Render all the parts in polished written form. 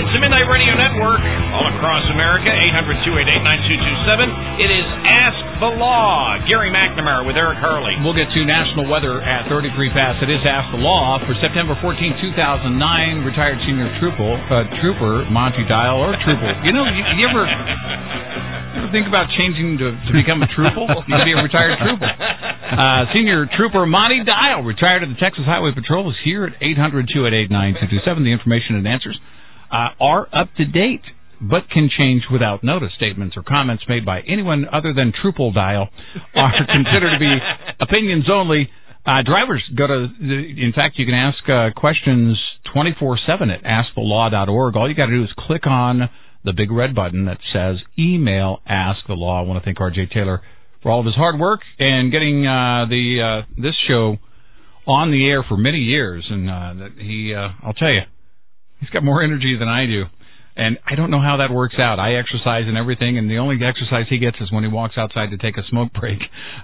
It's the Midnight Radio Network all across America, 800-288-9227. It is Ask the Law. Gary McNamara with Eric Harley. We'll get to national weather at 33 past. It is Ask the Law for September 14, 2009. Retired senior trooper Monty Dial, or Trooper. You know, you ever think about changing to become a trooper? You can be a retired trooper. Senior Trooper Monty Dial, retired of the Texas Highway Patrol, is here at 800-288-9227. The information and answers are up to date, but can change without notice. Statements or comments made by anyone other than Trooper Dial are considered to be opinions only. Drivers, in fact, you can ask questions 24/7 at askthelaw.org. All you got to do is click on the big red button that says Email Ask the Law. I want to thank R.J. Taylor for all of his hard work and getting this show on the air for many years. And I'll tell you, he's got more energy than I do. And I don't know how that works out. I exercise and everything, and the only exercise he gets is when he walks outside to take a smoke break.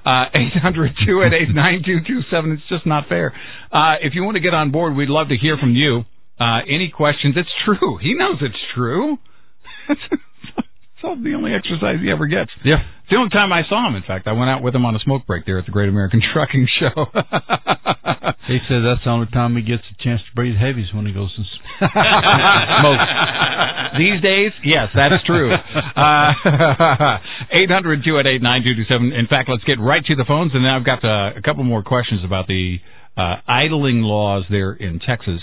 800-288-9227. It's just not fair. If you want to get on board, we'd love to hear from you. Any questions? It's true. He knows it's true. It's the only exercise he ever gets. Yeah. It's the only time I saw him, in fact. I went out with him on a smoke break there at the Great American Trucking Show. He says that's the only time he gets a chance to breathe heavies, when he goes and smokes. These days, yes, that's true. 800-288-9227. In fact, let's get right to the phones, and then I've got a couple more questions about the idling laws there in Texas.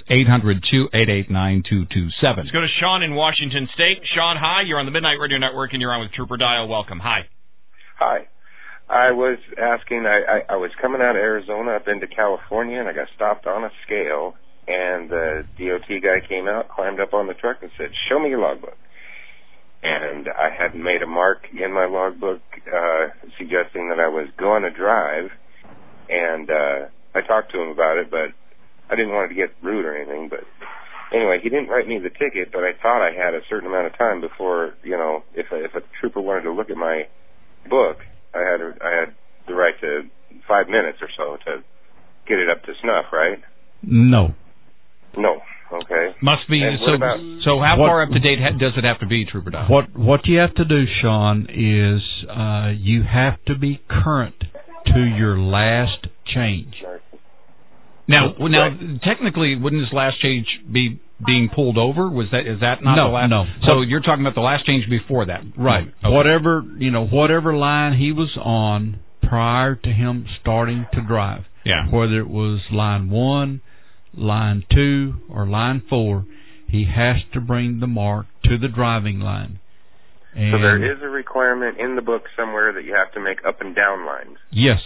800-288-9227. Let's go to Sean in Washington State. Sean, hi. You're on the Midnight Radio Network, and you're on with Trooper Dial. Welcome. Hi. Hi. I was asking, I was coming out of Arizona up into California, and I got stopped on a scale, and the DOT guy came out, climbed up on the truck, and said, "Show me your logbook." And I had made a mark in my logbook suggesting that I was going to drive, and I talked to him about it, but I didn't want to get rude or anything. But anyway, he didn't write me the ticket, but I thought I had a certain amount of time before, if a trooper wanted to look at my book, I had the right to 5 minutes or so to get it up to snuff, right? No. Okay. Must be. So how far up to date does it have to be, Trooper Dial? What you have to do, Sean, is you have to be current to your last change. Now, technically, wouldn't his last change be being pulled over? Is that not the last? No. So you're talking about the last change before that, right? Okay. Whatever line he was on prior to him starting to drive. Yeah. Whether it was line 1, line 2, or line 4, he has to bring the mark to the driving line. And so there is a requirement in the book somewhere that you have to make up and down lines. Yes.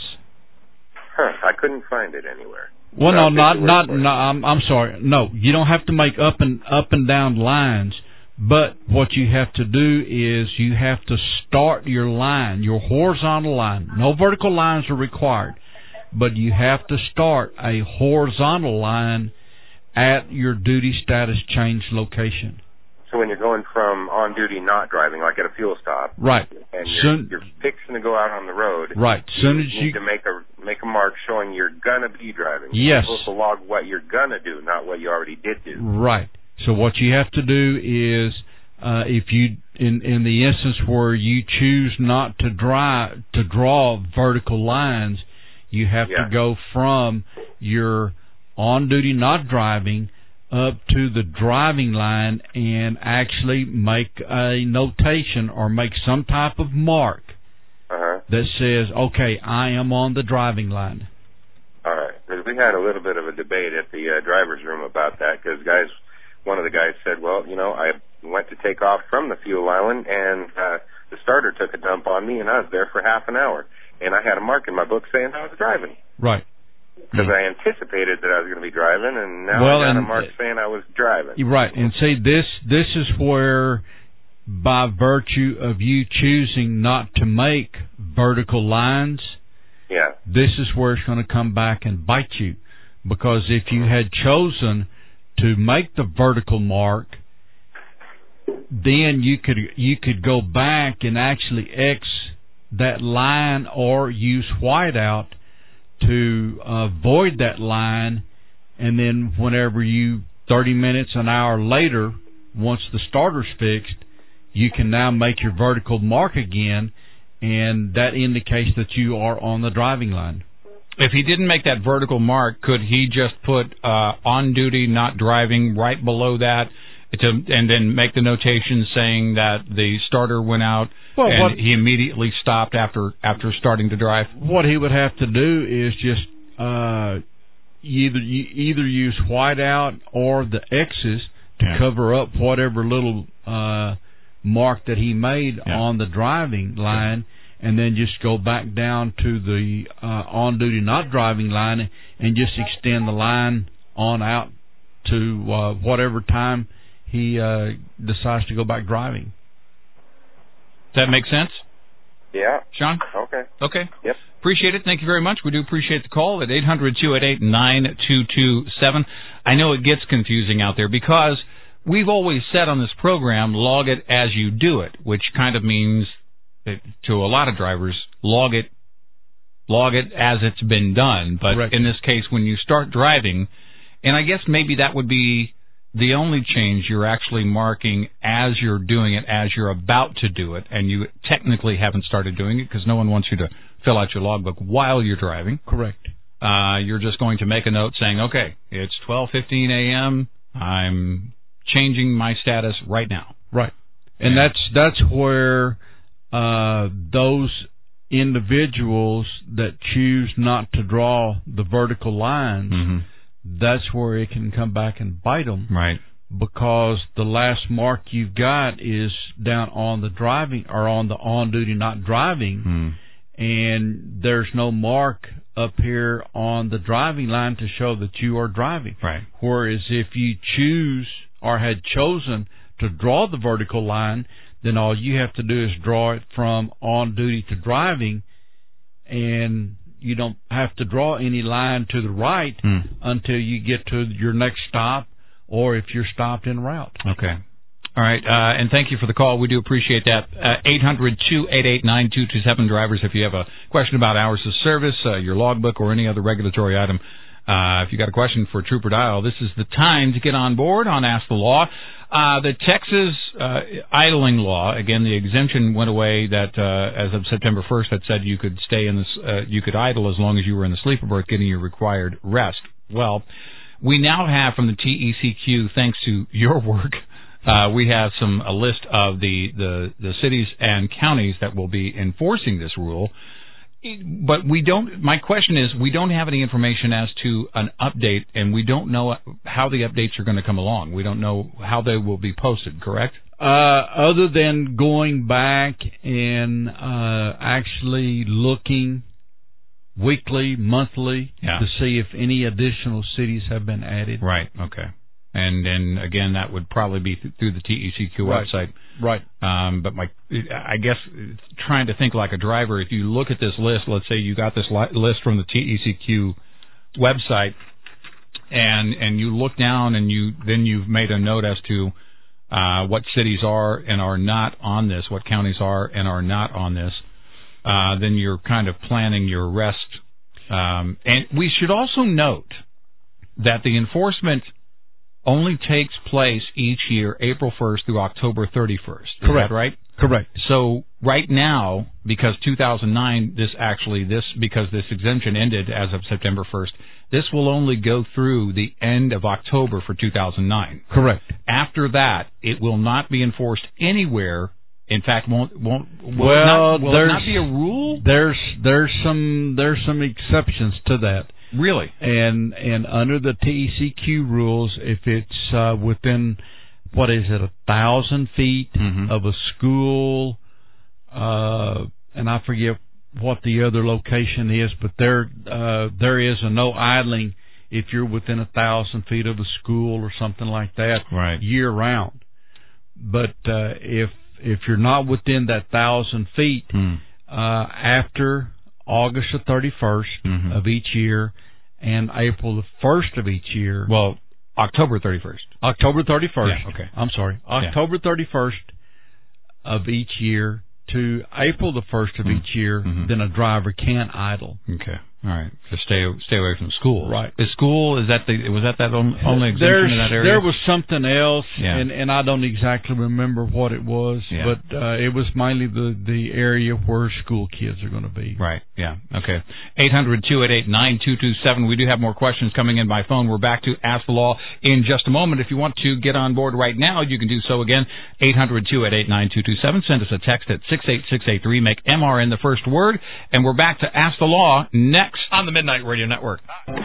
I couldn't find it anywhere. Well, no, I'm sorry. No, you don't have to make up and down lines, but what you have to do is you have to start your line, your horizontal line. No vertical lines are required, but you have to start a horizontal line at your duty status change location. So when you're going from on duty not driving, like at a fuel stop, right, and you're fixing to go out on the road, right, soon as you need to make a mark showing you're gonna be driving. Yes, you're supposed to log what you're gonna do, not what you already did do. Right. So what you have to do is, if you in the instance where you choose not to draw vertical lines, you have to go from your on duty not driving up to the driving line and actually make a notation or make some type of mark that says, okay, I am on the driving line. All right. Because we had a little bit of a debate at the driver's room about that, because one of the guys said, well, I went to take off from the fuel island, and the starter took a dump on me, and I was there for half an hour. And I had a mark in my book saying I was driving. Right. Because I anticipated that I was going to be driving, and now I got a mark saying I was driving. Right, and see, this is where, by virtue of you choosing not to make vertical lines, this is where it's going to come back and bite you. Because if you had chosen to make the vertical mark, then you could go back and actually X that line or use whiteout to avoid that line, and then whenever 30 minutes, an hour later, once the starter's fixed, you can now make your vertical mark again, and that indicates that you are on the driving line. If he didn't make that vertical mark, could he just put on duty, not driving, right below that, and then make the notation saying that the starter went out and he immediately stopped after starting to drive? What he would have to do is just either use whiteout or the X's to cover up whatever little mark that he made on the driving line, and then just go back down to the on-duty not driving line and just extend the line on out to whatever time he decides to go back driving. Does that make sense? Yeah. Sean? Okay. Yep. Appreciate it. Thank you very much. We do appreciate the call at 800-288-9227. I know it gets confusing out there because we've always said on this program, log it as you do it, which kind of means to a lot of drivers, log it as it's been done. But Correct. In this case, when you start driving, and I guess maybe that would be the only change, you're actually marking as you're doing it, as you're about to do it, and you technically haven't started doing it because no one wants you to fill out your logbook while you're driving. Correct. You're just going to make a note saying, okay, it's 12:15 a.m., I'm changing my status right now. Right. And that's where those individuals that choose not to draw the vertical lines, that's where it can come back and bite them. Right. Because the last mark you've got is down on the driving or on the on-duty not driving, and there's no mark up here on the driving line to show that you are driving. Right. Whereas if you choose or had chosen to draw the vertical line, then all you have to do is draw it from on-duty to driving, and you don't have to draw any line to the right until you get to your next stop or if you're stopped en route. Okay. All right. And thank you for the call. We do appreciate that. 800-288-9227, drivers, if you have a question about hours of service, your logbook, or any other regulatory item, if you got a question for Trooper Dial, this is the time to get on board on Ask the Law. The Texas idling law, again, the exemption went away that as of September 1st that said you could stay in this, you could idle as long as you were in the sleeper berth getting your required rest. Well, we now have from the TECQ, thanks to your work, we have a list of the cities and counties that will be enforcing this rule. But my question is, we don't have any information as to an update, and we don't know how the updates are going to come along. We don't know how they will be posted, correct? Other than going back and actually looking weekly, monthly, to see if any additional cities have been added. Right, okay. And then, again, that would probably be through the TECQ website. Right. But I guess trying to think like a driver, if you look at this list, let's say you got this list from the TECQ website, and you look down and you've made a note as to what cities are and are not on this, what counties are and are not on this, then you're kind of planning your rest. And we should also note that the enforcement only takes place each year, April 1st through October 31st. Is Correct. that right? Correct. So right now, because 2009, because this exemption ended as of September 1st, this will only go through the end of October for 2009. Correct. After that, it will not be enforced anywhere. In fact, will it not be a rule? There's some exceptions to that. Really? And under the TECQ rules, if it's within 1,000 feet of a school, and I forget what the other location is, but there is a no idling if you're within 1,000 feet of a school or something like that, right, year round. But if you're not within that 1,000 feet, after August the 31st of each year and April the 1st of each year. Well, October 31st. October 31st. Yeah, okay. I'm sorry. October 31st of each year to April the 1st of each year, then a driver can idle. Okay. All right. Just stay away from school. Right. Was that only exemption in that area? There was something else, yeah. and I don't exactly remember what it was, yeah. but it was mainly the area where school kids are going to be. Right. Yeah. Okay. 800-288-9227. We do have more questions coming in by phone. We're back to Ask the Law in just a moment. If you want to get on board right now, you can do so again. 800-288-9227. Send us a text at 68683. Make MRN the first word, and we're back to Ask the Law next on the Midnight Radio Network.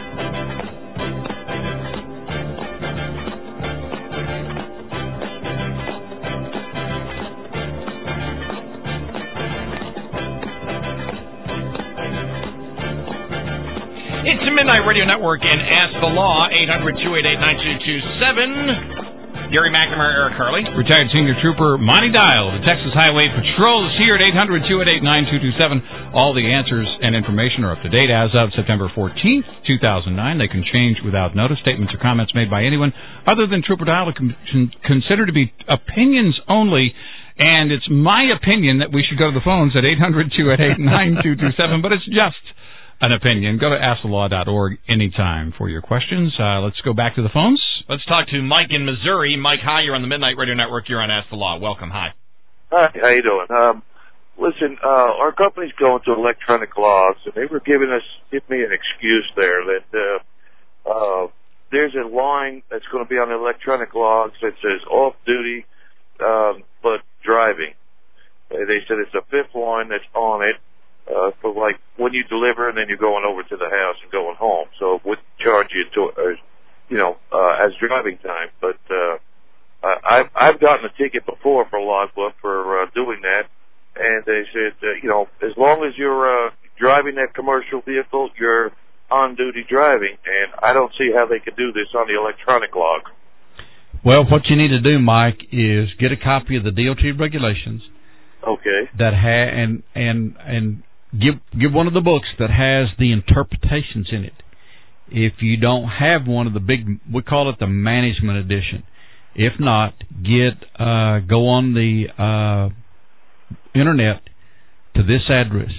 It's the Midnight Radio Network and Ask the Law, 800-288-9227. Gary McNamara, Eric Harley. Retired Senior Trooper Monty Dial. The Texas Highway Patrol is here at 800-288-9227. All the answers and information are up to date as of September 14th, 2009. They can change without notice. Statements or comments made by anyone other than Trooper Dial are considered to be opinions only. And it's my opinion that we should go to the phones at 800-288-9227, but it's just an opinion. Go to AskTheLaw.org anytime for your questions. Let's go back to the phones. Let's talk to Mike in Missouri. Mike, hi. You're on the Midnight Radio Network. You're on Ask the Law. Welcome. Hi. Hi. How you doing? Listen, our company's going to electronic logs, and they were giving me an excuse there that there's a line that's going to be on the electronic logs that says off-duty, but driving. They said it's a fifth line that's on it. For like when you deliver and then you're going over to the house and going home, so it would charge you as driving time. But I've gotten a ticket before for logbook for doing that, and they said as long as you're driving that commercial vehicle, you're on duty driving, and I don't see how they could do this on the electronic log. Well, what you need to do, Mike, is get a copy of the DOT regulations. Okay. That and give one of the books that has the interpretations in it. If you don't have one of the big, we call it the management edition. If not, go on the internet to this address,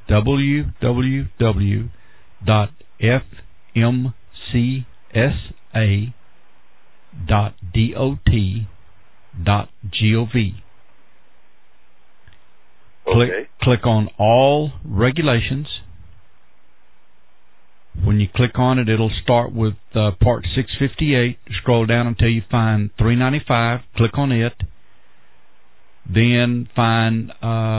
www.fmcsa.dot.gov. Okay. Click on all regulations. When you click on it, it'll start with Part 658. Scroll down until you find 395. Click on it. Then find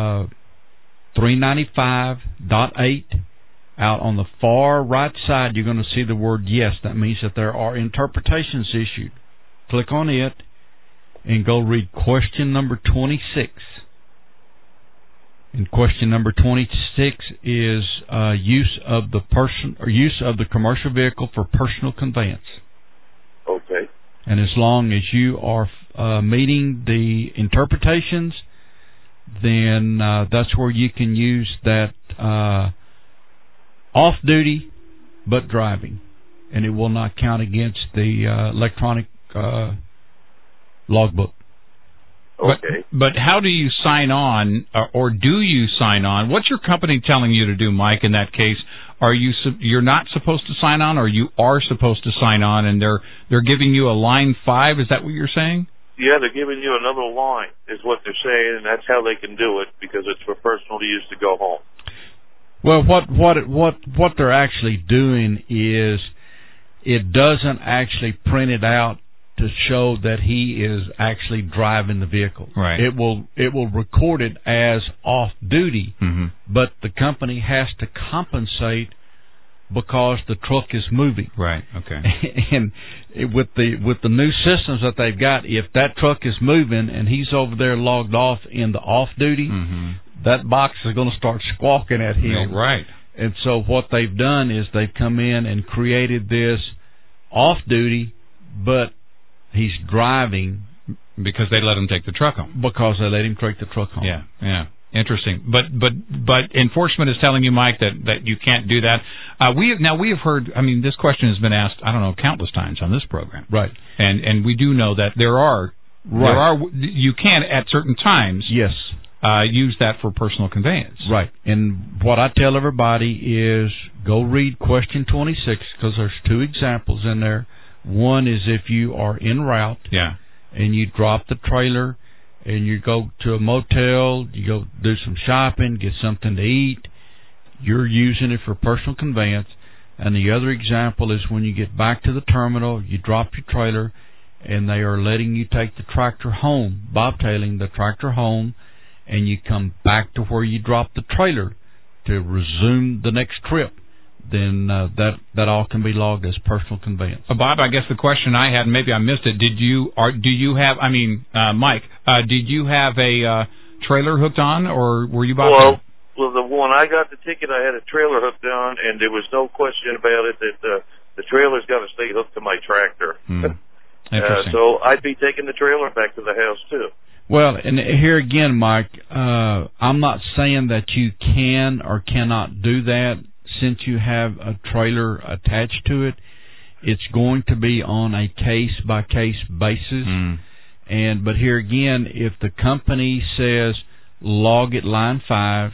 395.8. Out on the far right side, you're going to see the word yes. That means that there are interpretations issued. Click on it and go read question number 26. And question number 26 is use of the commercial vehicle for personal conveyance. Okay. And as long as you are meeting the interpretations, then that's where you can use that off-duty but driving, and it will not count against the electronic logbook. Okay. But how do you sign on, or do you sign on? What's your company telling you to do, Mike, in that case? You're not supposed to sign on, or you are supposed to sign on, and they're giving you a line 5? Is that what you're saying? Yeah, they're giving you another line, is what they're saying, and that's how they can do it, because it's for personal use to go home. Well, what they're actually doing is it doesn't actually print it out to show that he is actually driving the vehicle. Right. It will record it as off duty, but the company has to compensate because the truck is moving. Right. Okay. And with the new systems that they've got, if that truck is moving and he's over there logged off in the off duty, that box is going to start squawking at him. Right. And so what they've done is they've come in and created this off duty, but he's driving because they let him take the truck home. Because they let him take the truck home. Yeah, yeah. Interesting. But enforcement is telling you, Mike, that you can't do that. We have heard, I mean, this question has been asked, I don't know, countless times on this program. Right. And we do know that there are you can at certain times use that for personal conveyance. Right. And what I tell everybody is go read question 26 because there's two examples in there. One is if you are en route and you drop the trailer and you go to a motel, you go do some shopping, get something to eat, you're using it for personal conveyance. And the other example is when you get back to the terminal, you drop your trailer, and they are letting you take the tractor home, bobtailing the tractor home, and you come back to where you dropped the trailer to resume the next trip. Then that all can be logged as personal conveyance. Bob, I guess the question I had, and maybe I missed it, Mike, did you have a trailer hooked on, or were you bobtailing? Well, when I got the ticket, I had a trailer hooked on, and there was no question about it that the trailer's got to stay hooked to my tractor. So I'd be taking the trailer back to the house, too. Well, and here again, Mike, I'm not saying that you can or cannot do that. Since you have a trailer attached to it, it's going to be on a case-by-case basis. But here again, if the company says log at line 5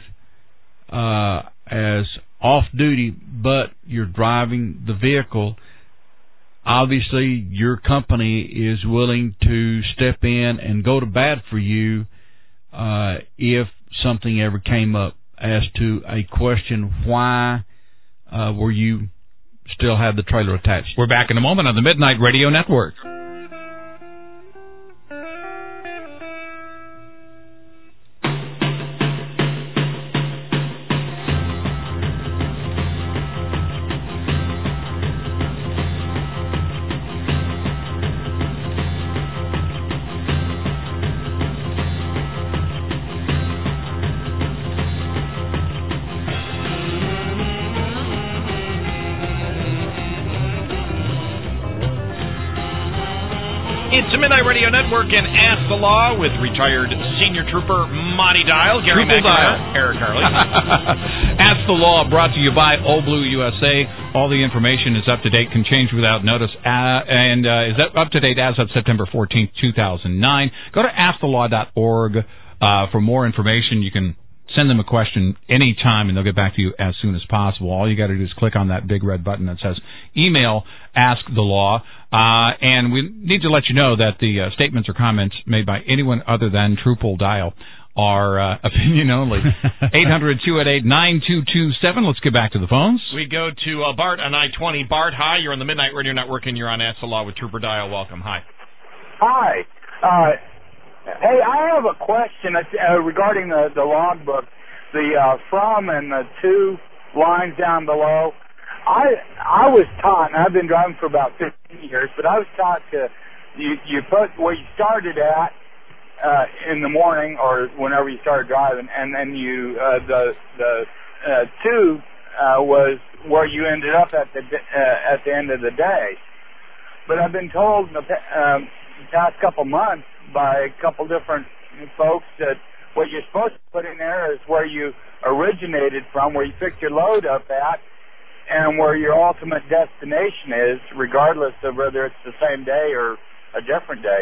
as off-duty, but you're driving the vehicle, obviously your company is willing to step in and go to bat for you if something ever came up as to a question, why were you still have the trailer attached. We're back in a moment on the Midnight Radio Network. It's the Midnight Radio Network and Ask the Law with retired Senior Trooper Monty Dial, Gary McNamara, Eric Harley. Ask the Law brought to you by Old Blue USA. All the information is up to date, can change without notice, and is up to date as of September 14th, 2009. Go to askthelaw.org for more information. You can send them a question anytime, and they'll get back to you as soon as possible. All you got to do is click on that big red button that says Email Ask the Law. And we need to let you know that the statements or comments made by anyone other than Truple Dial are opinion only. 800-288-9227. Let's get back to the phones. We go to Bart on I-20. Bart, hi. You're on the Midnight Radio Network, and you're on Ask the Law with Trooper Dial. Welcome. Hi. Hi. Hey, I have a question regarding the logbook, the from and the to lines down below. I was taught, and I've been driving for about 15 years, but I was taught to you put where you started at in the morning or whenever you started driving, and then you the to was where you ended up at the end of the day. But I've been told in the past couple months by a couple different folks that what you're supposed to put in there is where you originated from, where you picked your load up at, and where your ultimate destination is, regardless of whether it's the same day or a different day.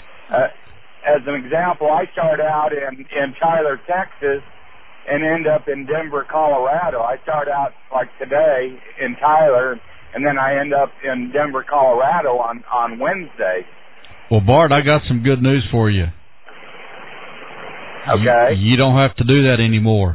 As an example, I start out in Tyler, Texas, and end up in Denver, Colorado. I start out like today in Tyler, and then I end up in Denver, Colorado on Wednesday. Well, Bart, I got some good news for you. Okay. You don't have to do that anymore.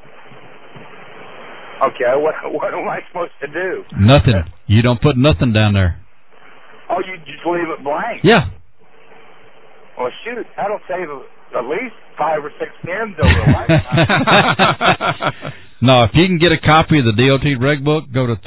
Okay, what am I supposed to do? Nothing. You don't put nothing down there. Oh, you just leave it blank? Yeah. Well, shoot, that'll save at least 5 or 6 pins over the lifetime. No, if you can get a copy of the DOT Reg Book, go to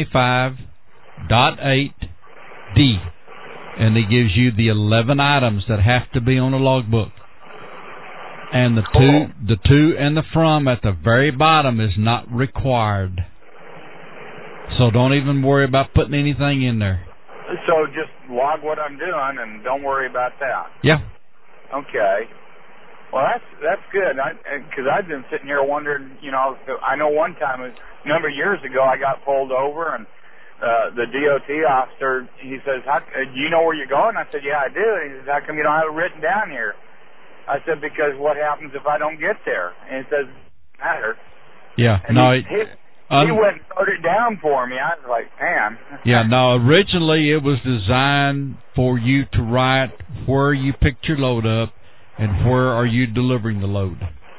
395.8D, and it gives you the 11 items that have to be on a logbook. And the to and the from at the very bottom is not required. So don't even worry about putting anything in there. So just log what I'm doing and don't worry about that. Yeah. Okay. Well, that's good. Because I've been sitting here wondering, I know one time, a number of years ago, I got pulled over and the DOT officer, he says, do you know where you're going? I said, yeah, I do. And he says, how come you don't have it written down here? I said, because what happens if I don't get there? And he says, matter. Yeah. And no. he went and wrote it down for me. I was like, man. Yeah, no, originally it was designed for you to write where you picked your load up and where are you delivering the load.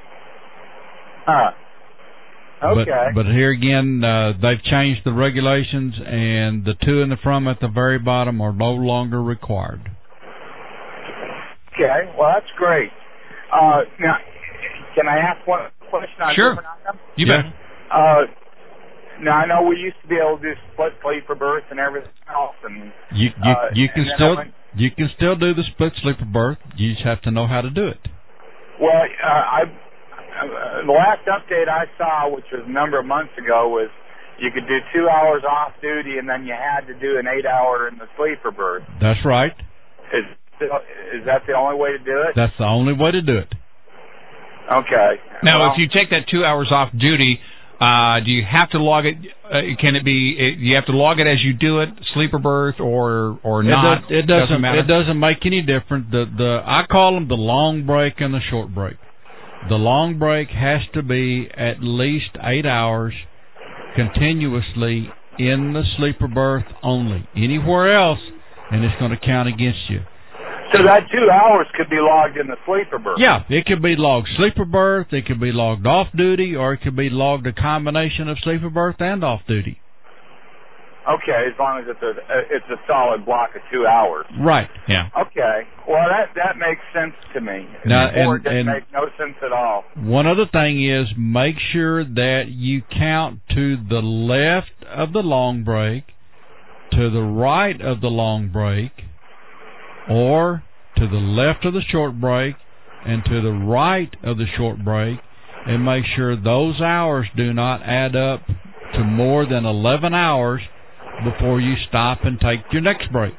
Okay. But here again, they've changed the regulations, and the two in the front at the very bottom are no longer required. Okay, well, that's great. Now, can I ask one question on different items? You bet. Now, I know we used to be able to do split sleeper berth and everything else, and you can still do the split sleeper berth. You just have to know how to do it. Well, the last update I saw, which was a number of months ago, was you could do 2 hours off duty, and then you had to do an 8-hour in the sleeper berth. That's right. Is that the only way to do it? That's the only way to do it. Okay. Now, if you take that 2 hours off duty, do you have to log it? Can it be? You have to log it as you do it, sleeper berth or not? It doesn't matter. It doesn't make any difference. I call them the long break and the short break. The long break has to be at least 8 hours continuously in the sleeper berth only. Anywhere else, and it's going to count against you. So that 2 hours could be logged in the sleeper berth? Yeah, it could be logged sleeper berth, it could be logged off duty, or it could be logged a combination of sleeper berth and off duty. Okay, as long as it's a solid block of 2 hours. Right. Yeah. Okay. Well, that makes sense to me. Now, Before, it didn't make no sense at all. One other thing is make sure that you count to the left of the long break, to the right of the long break, or to the left of the short break and to the right of the short break, and make sure those hours do not add up to more than 11 hours before you stop and take your next break.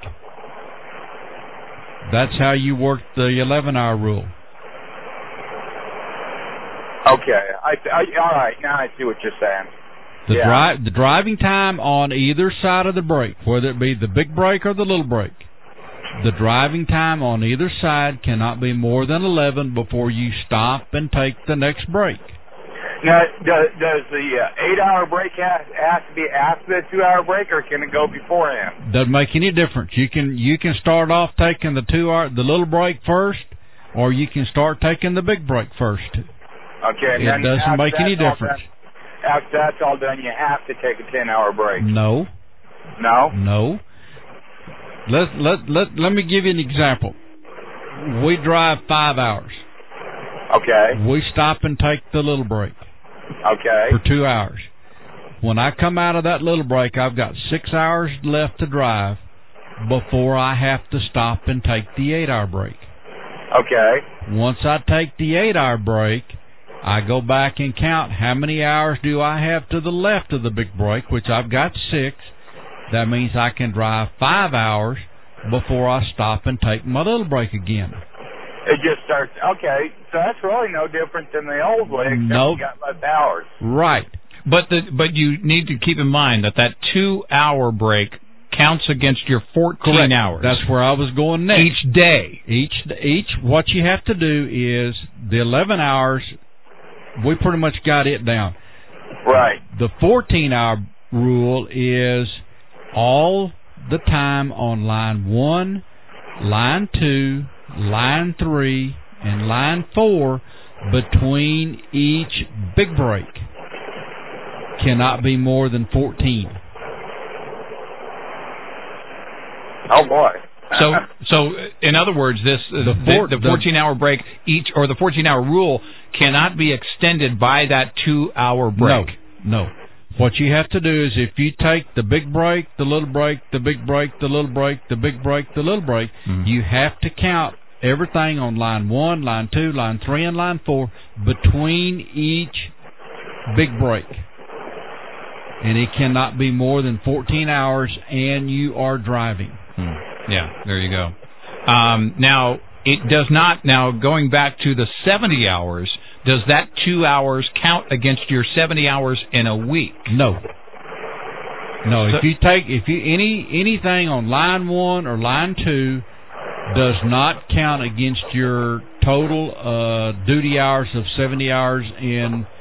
That's how you work the 11-hour rule. Okay. All right. Now I see what you're saying. The driving time on either side of the break, whether it be the big break or the little break, the driving time on either side cannot be more than 11 before you stop and take the next break. Now, does the 8-hour break have to be after the 2-hour break, or can it go beforehand? Doesn't make any difference. You can start off taking the little break first, or you can start taking the big break first. Okay. It doesn't make any difference. After that's all done, you have to take a 10-hour break. No. No? No. Let me give you an example. We drive 5 hours. Okay. We stop and take the little break. Okay. For 2 hours. When I come out of that little break, I've got 6 hours left to drive before I have to stop and take the 8-hour break. Okay. Once I take the 8-hour break, I go back and count how many hours do I have to the left of the big break, which I've got 6. That means I can drive 5 hours before I stop and take my little break again. It just starts. Okay, so that's really no different than the old way, except you got less hours. Right. But you need to keep in mind that 2-hour break counts against your 14 Correct. hours. That's where I was going next. Each day. Each. What you have to do is the 11 hours. We pretty much got it down. Right. The 14-hour rule is all the time on line 1, line 2, line 3, and line 4 between each big break cannot be more than 14. Oh boy. So in other words, the 14-hour break or the 14-hour rule cannot be extended by that 2-hour break. No. What you have to do is if you take the big break, the little break, the big break, the little break, the big break, the little break, you have to count everything on line 1, line 2, line 3, and line 4 between each big break. And it cannot be more than 14 hours, and you are driving. Yeah, there you go. Now, it does not, going back to the 70 hours, does that 2 hours count against your 70 hours in a week? No. No, so, if you anything on line 1 or line 2 does not count against your total duty hours of 70 hours in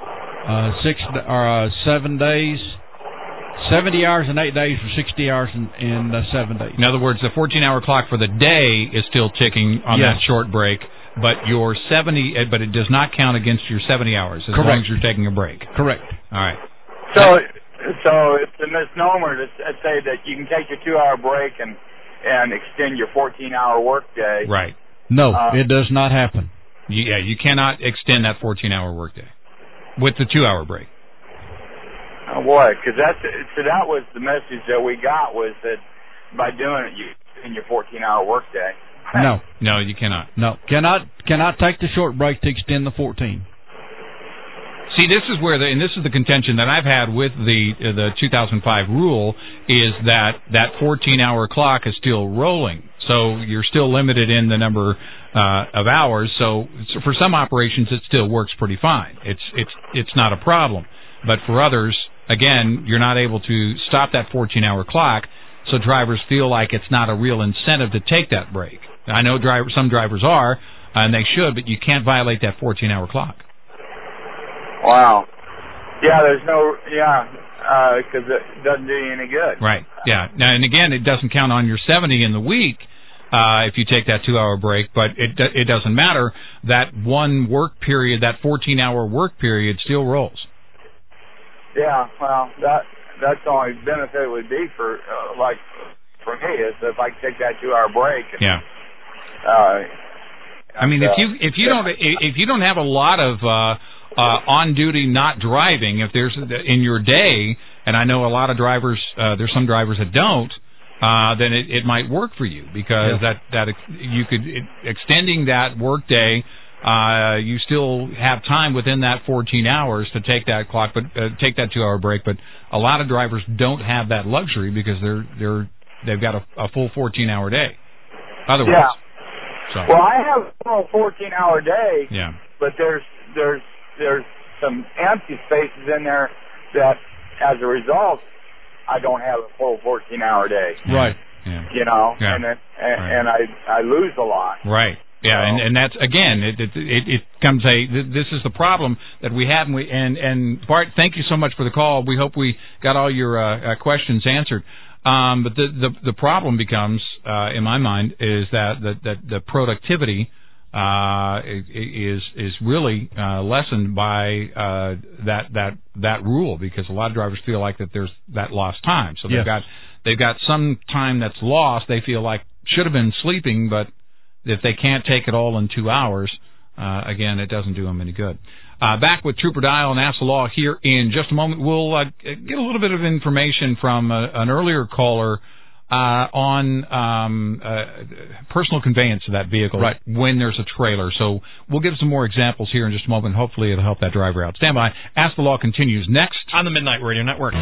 7 days. 70 hours in 8 days or 60 hours in 7 days. In other words, the 14-hour clock for the day is still ticking on that short break, but your 70, but it does not count against your 70 hours as long as you're taking a break. Correct. All right. So it's a misnomer to say that you can take your 2-hour break and extend your 14-hour workday. Right. No, it does not happen. You cannot extend that 14-hour workday with the 2-hour break. Oh boy, because that was the message that we got, was that by doing it, you in your 14-hour workday. No, you cannot. No, cannot take the short break to extend the 14. See, this is where and this is the contention that I've had with the 2005 rule, is that 14-hour clock is still rolling, so you're still limited in the number of hours. So for some operations, it still works pretty fine. It's not a problem, but for others, again, you're not able to stop that 14-hour clock, so drivers feel like it's not a real incentive to take that break. I know some drivers are, and they should, but you can't violate that 14-hour clock. Wow. Yeah, because it doesn't do you any good. Right, yeah. Now, and again, it doesn't count on your 70 in the week if you take that 2-hour break, but it doesn't matter. That one work period, that 14-hour work period still rolls. Yeah, well, that's the only benefit would be for me is if I take that 2-hour break. And, I mean, if you don't have a lot of on duty not driving, if there's in your day, and I know a lot of drivers, there's some drivers that don't, then it might work for you, because that you could extending that work day. You still have time within that 14 hours to take that clock, but take that 2-hour break. But a lot of drivers don't have that luxury because they've got a full 14-hour day. Otherwise, well, I have a full 14-hour day. Yeah. But there's some empty spaces in there that, as a result, I don't have a full 14-hour day. Right. Yeah. You know, and I lose a lot. Right. Yeah, and that's, again, it comes this is the problem that we have, and Bart, thank you so much for the call. We hope we got all your questions answered. But the problem becomes, in my mind, is that the productivity is really lessened by that rule, because a lot of drivers feel like that there's that lost time. So they've got some time that's lost. They feel like should have been sleeping, but if they can't take it all in 2 hours, again, it doesn't do them any good. Back with Trooper Dial and Ask the Law here in just a moment. We'll get a little bit of information from an earlier caller on personal conveyance of that vehicle when there's a trailer. So we'll give some more examples here in just a moment. Hopefully it'll help that driver out. Stand by. Ask the Law continues next on the Midnight Radio Network.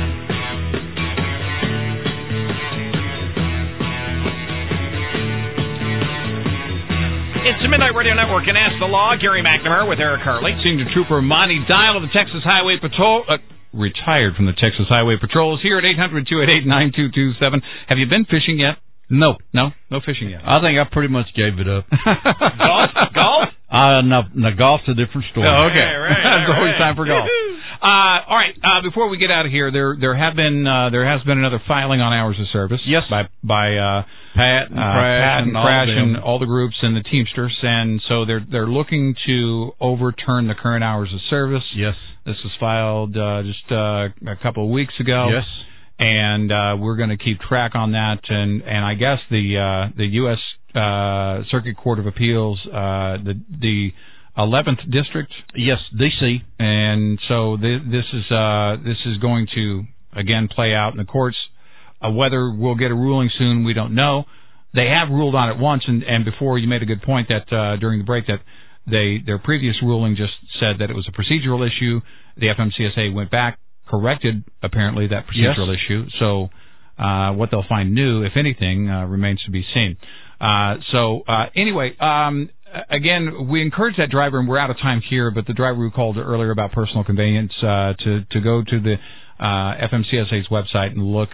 It's the Midnight Radio Network and Ask the Law. Gary McNamara with Eric Harley. Senior Trooper Monty Dial of the Texas Highway Patrol, retired from the Texas Highway Patrol, is here at 800-288-9227. Have you been fishing yet? No fishing yet. I think I pretty much gave it up. Golf? No, golf's a different story. Oh, okay, right. It's always time for golf. All right. Before we get out of here, there has been another filing on hours of service. Yes. By Pat and Crash and all the groups and the Teamsters, and so they're looking to overturn the current hours of service. Yes. This was filed just a couple of weeks ago. Yes. And we're going to keep track on that, and I guess the U.S. Circuit Court of Appeals, the 11th District. Yes, D.C. And so this is going to again play out in the courts. Whether we'll get a ruling soon, we don't know. They have ruled on it once, and before you made a good point that during the break that their previous ruling just said that it was a procedural issue. The FMCSA went back, corrected apparently that procedural issue. So what they'll find new, if anything, remains to be seen. Anyway, again, we encourage that driver, and we're out of time here, but the driver who called earlier about personal conveyance to go to the FMCSA's website and look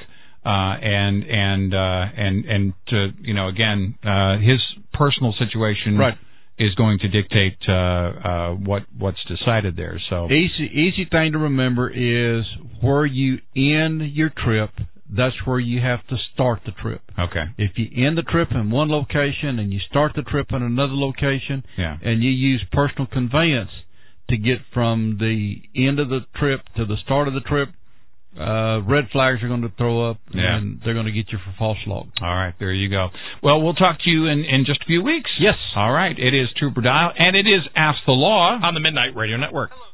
and to again his personal situation is going to dictate what's decided there. So easy thing to remember is where you end your trip. That's where you have to start the trip. Okay. If you end the trip in one location and you start the trip in another location, and you use personal conveyance to get from the end of the trip to the start of the trip, red flags are going to throw up, and they're going to get you for false log. All right, there you go. Well, we'll talk to you in just a few weeks. Yes. All right. It is Trooper Dial, and it is Ask the Law on the Midnight Radio Network.